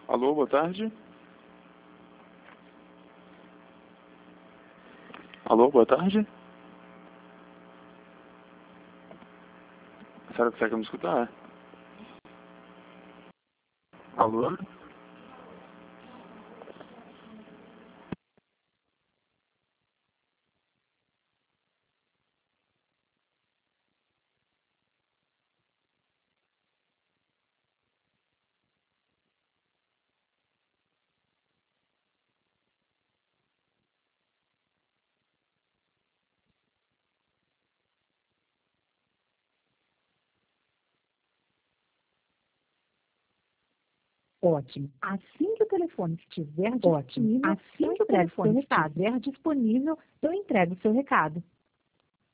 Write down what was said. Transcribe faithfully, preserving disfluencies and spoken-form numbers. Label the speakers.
Speaker 1: Alô, boa tarde. Alô, boa tarde. A senhora consegue me escutar? Alô?
Speaker 2: Ótimo. Assim que o telefone estiver disponível, assim que o telefone estiver disponível, eu entrego o seu recado.